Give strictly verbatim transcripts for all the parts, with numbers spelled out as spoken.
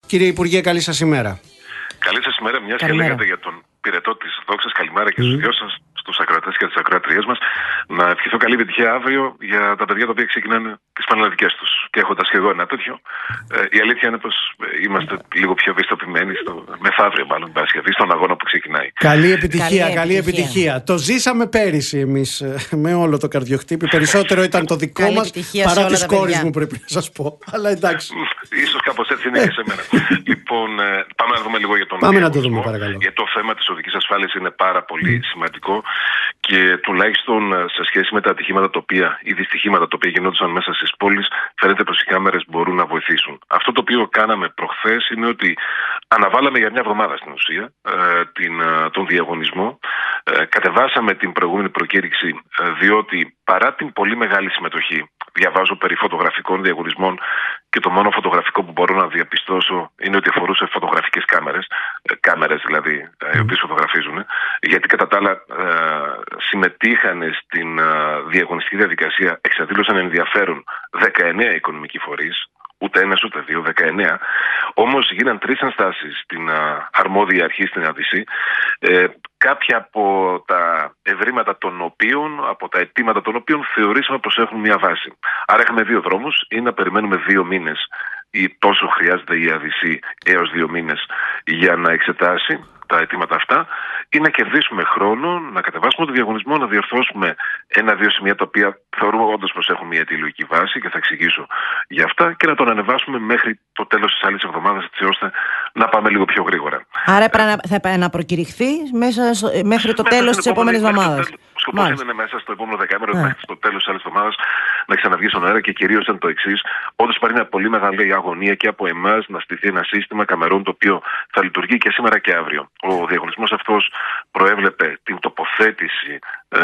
Κύριε Υπουργέ, καλή σας ημέρα. Καλή σας ημέρα, μιας και λέγατε για τον πυρετό της δόξας. Καλημέρα και στους mm. δυο σας, στους ακροατές και τις ακροατριές μας. Να ευχηθώ καλή επιτυχία αύριο για τα παιδιά τα οποία ξεκινάνε τις πανελλαδικές τους. Και έχοντας σχεδόν ένα τέτοιο, ε, η αλήθεια είναι πως είμαστε λίγο πιο ευαισθητοποιημένοι, στο, μεθαύριο μάλλον, Παρασκευή, στον αγώνα που ξεκινάει. Καλή επιτυχία, καλή, καλή επιτυχία. επιτυχία. Το ζήσαμε πέρυσι εμείς με όλο το καρδιοχτύπη. Περισσότερο ήταν το δικό μας παρά της κόρης μου, πρέπει να σας πω. Αλλά εντάξει. Ίσως κάπως έτσι είναι και σε μένα. Λοιπόν, ε, πάμε να δούμε λίγο για τον Πάμε να το δούμε, παρακαλώ. Για το θέμα της οδικής ασφάλειας είναι πάρα πολύ mm. σημαντικό και τουλάχιστον σε σχέση με τα ατυχήματα τα οποία, ή δυστυχήματα τα οποία γινόντουσαν μέσα στις πόλεις, φαίνεται πως οι κάμερες μπορούν να βοηθήσουν. Αυτό το οποίο κάναμε προχθές είναι ότι αναβάλαμε για μια εβδομάδα στην ουσία ε, την, ε, τον διαγωνισμό. Ε, κατεβάσαμε την προηγούμενη προκήρυξη ε, διότι παρά την πολύ μεγάλη συμμετοχή, διαβάζω περί φωτογραφικών διαγωνισμών και το μόνο φωτογραφικό που μπορώ να διαπιστώσω είναι ότι αφορούσε φωτογραφικές κάμερες, ε, κάμερες δηλαδή, ε, οι οποίες φωτογραφίζουν, γιατί κατά τα άλλα ε, συμμετείχαν στην ε, διαγωνιστική διαδικασία, εξαδήλωσαν ενδιαφέρον δεκαεννέα οικονομικοί φορείς, ούτε ένας ούτε δύο, δεκαεννέα. Όμως γίναν τρεις ενστάσεις στην α, αρμόδια αρχή στην Άδυση. Ε, κάποια από τα ευρήματα των οποίων, από τα αιτήματα των οποίων θεωρήσαμε πως έχουν μια βάση. Άρα έχουμε δύο δρόμους, ή να περιμένουμε δύο μήνες ή τόσο χρειάζεται η Άδυση έως δύο μήνες για να εξετάσει τα αιτήματα αυτά, ή να κερδίσουμε χρόνο, να κατεβάσουμε το διαγωνισμό, να διορθώσουμε ένα-δύο σημεία τα οποία θεωρούμε όντως πως έχουν μια αιτιολογική βάση και θα εξηγήσω για αυτά, και να τον ανεβάσουμε μέχρι το τέλος της άλλης εβδομάδας, έτσι ώστε να πάμε λίγο πιο γρήγορα. Άρα ε, θα επαναπροκηρυχθεί μέσα στο, μέχρι το τέλος της επόμενης εβδομάδας. Ο σκοπός είναι μέσα στο επόμενο δεκαήμερο, yeah. μέχρι το τέλος της άλλης εβδομάδας, να ξαναβγεί στον αέρα, και κυρίως είναι το εξής. Όντως υπάρχει μια πολύ μεγάλη αγωνία και από εμάς να στηθεί ένα σύστημα καμερών το οποίο θα λειτουργεί και σήμερα και αύριο. Ο διαγωνισμός αυτός προέβλεπε την τοποθέτηση, ε,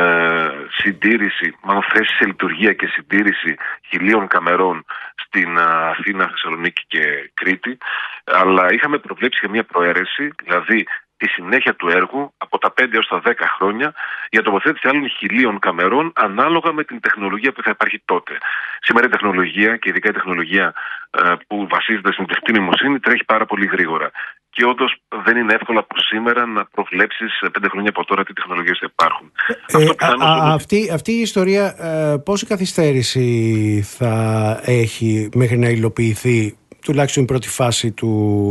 συντήρηση, μάλλον θέση σε λειτουργία και συντήρηση χιλίων καμερών στην Αθήνα, Θεσσαλονίκη και Κρήτη, αλλά είχαμε προβλέψει και μια προαίρεση, δηλαδή τη συνέχεια του έργου από τα πέντε έως τα δέκα χρόνια για τοποθέτηση άλλων χιλίων καμερών ανάλογα με την τεχνολογία που θα υπάρχει τότε. Σήμερα η τεχνολογία, και ειδικά η τεχνολογία ε, που βασίζεται στην τεχνητή νοημοσύνη, τρέχει πάρα πολύ γρήγορα. Και όντως δεν είναι εύκολο από σήμερα να προβλέψεις πέντε χρόνια από τώρα τι τεχνολογίες θα υπάρχουν. Ε, Αυτό α, α, α, αυτή, αυτή η ιστορία ε, πόση καθυστέρηση θα έχει μέχρι να υλοποιηθεί, τουλάχιστον η πρώτη φάση του,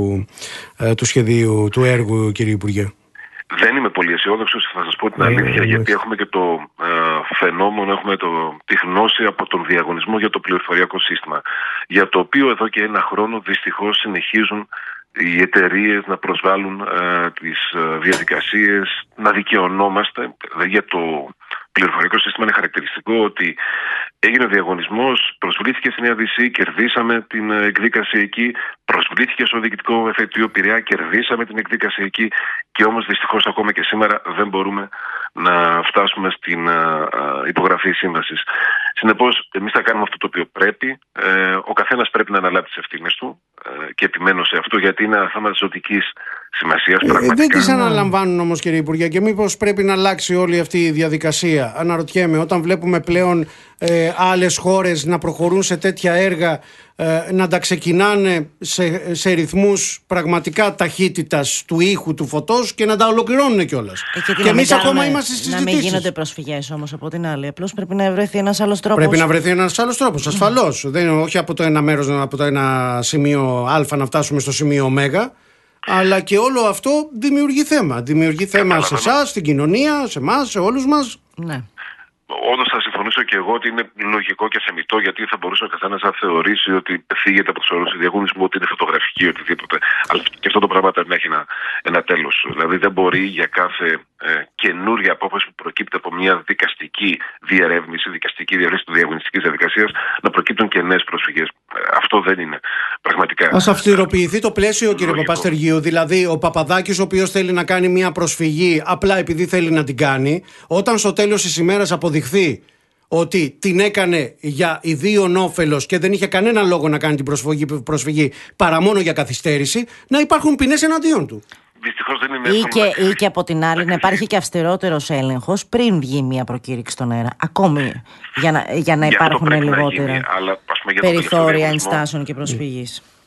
ε, του σχεδίου, του έργου, κύριε Υπουργέ? Δεν είμαι πολύ αισιόδοξος, θα σας πω την αλήθεια, ε, γιατί έχουμε και το ε, φαινόμενο, έχουμε το, τη γνώση από τον διαγωνισμό για το πληροφοριακό σύστημα, για το οποίο εδώ και ένα χρόνο δυστυχώς συνεχίζουν οι εταιρείες να προσβάλλουν ε, τις ε, διαδικασίες, να δικαιωνόμαστε. Για το πληροφοριακό σύστημα είναι χαρακτηριστικό ότι έγινε ο διαγωνισμός, προσβλήθηκε στην Άδυση, κερδίσαμε την εκδίκαση εκεί, προσβλήθηκε στο διοικητικό εφετείο Πειραιά, κερδίσαμε την εκδίκαση εκεί, και όμως δυστυχώς ακόμα και σήμερα δεν μπορούμε να φτάσουμε στην α, υπογραφή σύμβασης. Συνεπώς, εμείς θα κάνουμε αυτό το οποίο πρέπει. Ε, ο καθένας πρέπει να αναλάβει τις ευθύνες του ε, και επιμένω σε αυτό, γιατί είναι ένα θέμα της ζωτικής σημασίας. Ε, δεν τις αναλαμβάνουν όμως, κύριε Υπουργέ, και μήπως πρέπει να αλλάξει όλη αυτή η διαδικασία? Αναρωτιέμαι, όταν βλέπουμε πλέον ε, άλλες χώρες να προχωρούν σε τέτοια έργα, ε, να τα ξεκινάνε σε, σε ρυθμούς πραγματικά ταχύτητας του ήχου, του φωτός, και να τα ολοκληρώνουν κιόλας. Ε, και και εμείς ακόμα είμαστε στις συζητήσεις. Να μην γίνονται προσφυγές όμως από την άλλη. Απλώς πρέπει να βρεθεί ένας άλλος τρόπος. Πρέπει να βρεθεί ένας άλλος τρόπος, ασφαλώς. Mm. Δεν είναι όχι από το ένα μέρος, από το ένα σημείο Α να φτάσουμε στο σημείο Ω. Αλλά και όλο αυτό δημιουργεί θέμα. Δημιουργεί θέμα σε εσάς, στην κοινωνία, σε εμάς, σε όλους μας. Ναι. Όντως θα συμφωνήσω και εγώ ότι είναι λογικό και θεμιτό, γιατί θα μπορούσε ο καθένας να θεωρήσει ότι φύγεται από τους όρους του διαγωνισμού, ότι είναι φωτογραφική, οτιδήποτε. Αλλά και αυτό το πράγμα πρέπει να έχει ένα, ένα τέλος. Δηλαδή δεν μπορεί για κάθε ε, καινούρια απόφαση που προκύπτει από μια δικαστική διερεύνηση, δικαστική διερεύνηση της διαγωνιστικής διαδικασίας, να προκύπτουν και νέες προσφυγές. Ε, αυτό δεν είναι πραγματικά. Ας αυστηροποιηθεί το πλαίσιο, λογικό, κύριε Παπαστεργίου. Δηλαδή, ο Παπαδάκης, ο οποίος θέλει να κάνει μια προσφυγή απλά επειδή θέλει να την κάνει, όταν στο τέλος της ημέρας αποδειχθεί ότι την έκανε για ιδίον όφελος και δεν είχε κανένα λόγο να κάνει την προσφυγή, προσφυγή παρά μόνο για καθυστέρηση, να υπάρχουν ποινές εναντίον του. Δυστυχώς δεν είναι ή, και, ή και από την άλλη να υπάρχει και αυστηρότερος έλεγχος πριν βγει μια προκήρυξη στον αέρα. Ακόμη για να, για να για υπάρχουν λιγότερα γίνει, αλλά, πούμε, περιθώρια ενστάσεων και προσφυγής.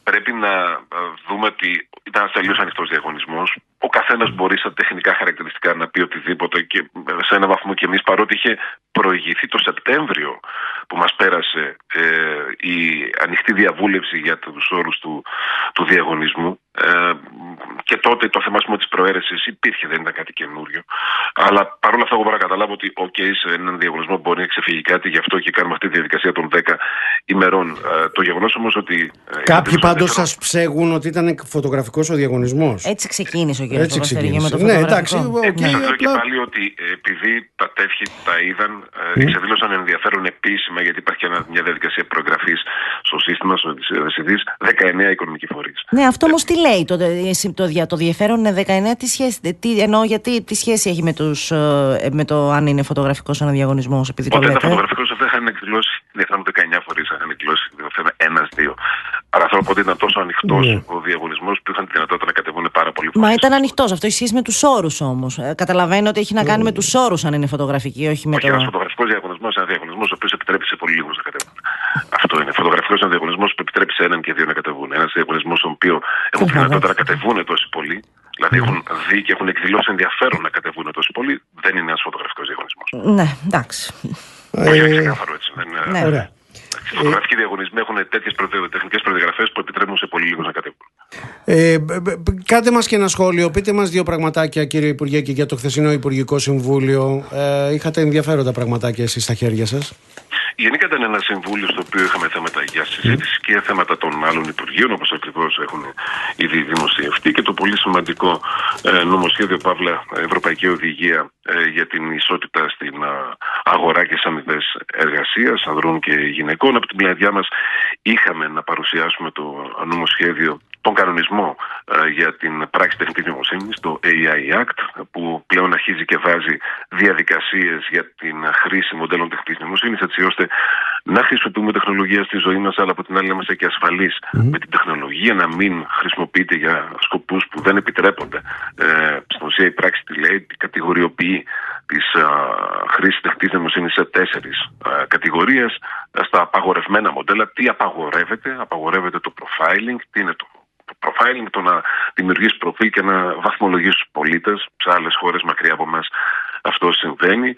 πρέπει να δούμε ότι ήταν ένας τελείως ανοιχτός διαγωνισμός. Ο καθένας μπορεί στα τεχνικά χαρακτηριστικά να πει οτιδήποτε και σε ένα βαθμό και εμείς, παρότι είχε προηγηθεί το Σεπτέμβριο που μας πέρασε ε, η ανοιχτή διαβούλευση για τους όρους του, του διαγωνισμού, ε, και τότε το θέμα της προαίρεσης υπήρχε, δεν ήταν κάτι καινούριο. Αλλά παρόλα αυτά, εγώ μπορώ να καταλάβω ότι okay, σε έναν διαγωνισμό μπορεί να ξεφύγει κάτι, γι' αυτό και κάνουμε αυτή τη διαδικασία των δέκα ημερών. Ε, το γεγονός όμως ότι. Κάποιοι πάντως σας ψέγουν ότι ήταν φωτογραφικός ο διαγωνισμός. Έτσι ξεκίνησε ο κύριος Παπαστέργη με το ναι, εντάξει. Okay, και σας λέω και πάλι ότι επειδή τα τεύχη τα είδαν, mm. εξεδήλωσαν ενδιαφέρον επίσημα, γιατί υπάρχει και μια διαδικασία προεγγραφής στο σύστημα, στο ΕΣΥΔΙΣ, δεκαεννέα οικονομικοί φορείς. Ναι, αυτό όμως τι λέει, το, το, το διαφέρον είναι δεκαεννέα, τι σχέση, τι, εννοώ γιατί, τι σχέση έχει με, τους, με το αν είναι φωτογραφικός ένα διαγωνισμός, επειδή Όταν το λέτε. Όταν ήταν φωτογραφικός δεν είχαν εκδηλώσει, δεν είχαν δεκαεννέα φορείς, είχαν εκδηλώσει ένας-δύο. Άρα θέλω ότι ήταν τόσο ανοιχτός mm. ο διαγωνισμός που είχαν τη δυνατότητα να κατεβούν πάρα πολύ φορές. Μα ήταν ανοιχτός, αυτό ισχύει με τους όρους όμως. Ε, καταλαβαίνω ότι έχει να κάνει mm. με τους όρους αν είναι φωτογραφική, όχι με όχι, το. Ένας φωτογραφικός διαγωνισμός είναι ένα διαγωνισμός ο οποίος επιτρέπει σε πολύ λίγους να κατεβούν. Αυτό είναι. Φωτογραφικός είναι ένα διαγωνισμός που επιτρέπει σε έναν και δύο να κατεβούν. Ένας διαγωνισμός στον οποίο έχουν τη δυνατότητα να κατεβούν τόσοι πολλοί. Δηλαδή έχουν δει και έχουν εκδηλώσει ενδιαφέρον να κατεβούν τόσοι πολλοί. Δεν είναι ένας φωτογραφικός διαγωνισμός. Ναι, εντάξει. Όχι, είναι ξεκάθαρο έτσι. Ναι. Ωραία. Οι φωτογραφικοί διαγωνισμοί έχουν τέτοιες τεχνικές προδιαγραφές που επιτρέπουν σε πολύ λίγους να κατεβούν. Ε, κάντε μας και ένα σχόλιο. Πείτε μας δύο πραγματάκια, κύριε Υπουργέ, και για το χθεσινό Υπουργικό Συμβούλιο. Ε, είχατε ενδιαφέροντα πραγματάκια εσείς στα χέρια σας. Γενικά ήταν ένα συμβούλιο στο οποίο είχαμε θέματα για συζήτηση και θέματα των άλλων Υπουργείων, όπως ακριβώς έχουν ήδη δημοσιευτεί, και το πολύ σημαντικό ε, νομοσχέδιο Παύλα Ευρωπαϊκή Οδηγία ε, για την ισότητα στην ε, αγορά και στις αμοιβές εργασίας ανδρών και γυναικών. Από την πλευρά μας είχαμε να παρουσιάσουμε το νομοσχέδιο, τον κανονισμό ε, για την πράξη τεχνητής νοημοσύνης, το έι άι Act, που πλέον αρχίζει και βάζει διαδικασίες για την χρήση μοντέλων τεχνητής νοημοσύνης, έτσι ώστε να χρησιμοποιούμε τεχνολογία στη ζωή μας, αλλά από την άλλη να είμαστε και ασφαλείς mm. με την τεχνολογία, να μην χρησιμοποιείται για σκοπούς που δεν επιτρέπονται. Ε, στην ουσία η πράξη τι λέει, κατηγοριοποιεί της α, χρήσης τεχνητής νοημοσύνης σε τέσσερις α, κατηγορίες. Στα απαγορευμένα μοντέλα, τι απαγορεύεται? Απαγορεύεται το profiling. Τι είναι το profiling? Το να δημιουργείς προφίλ και να βαθμολογείς τους πολίτες. Σε άλλες χώρες μακριά από μας αυτό συμβαίνει.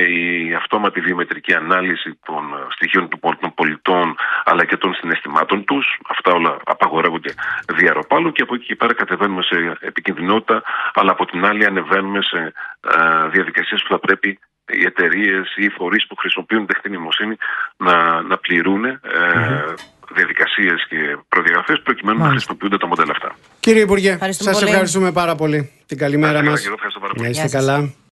Η αυτόματη βιομετρική ανάλυση των στοιχείων των πολιτών αλλά και των συναισθημάτων τους. Αυτά όλα απαγορεύονται διαρροπάλου και από εκεί και πέρα κατεβαίνουμε σε επικινδυνότητα, αλλά από την άλλη ανεβαίνουμε σε uh, διαδικασίες που θα πρέπει οι εταιρείες ή οι φορείς που χρησιμοποιούν τεχνητή νοημοσύνη να, να πληρούν ε, mm-hmm. διαδικασίες και προδιαγραφές προκειμένου Μάλιστα. να χρησιμοποιούνται τα μοντέλα αυτά. Κύριε Υπουργέ, σας ευχαριστούμε πάρα πολύ. Την καλημέρα μας. Ευχαριστώ πάρα πολύ. Να είστε καλά.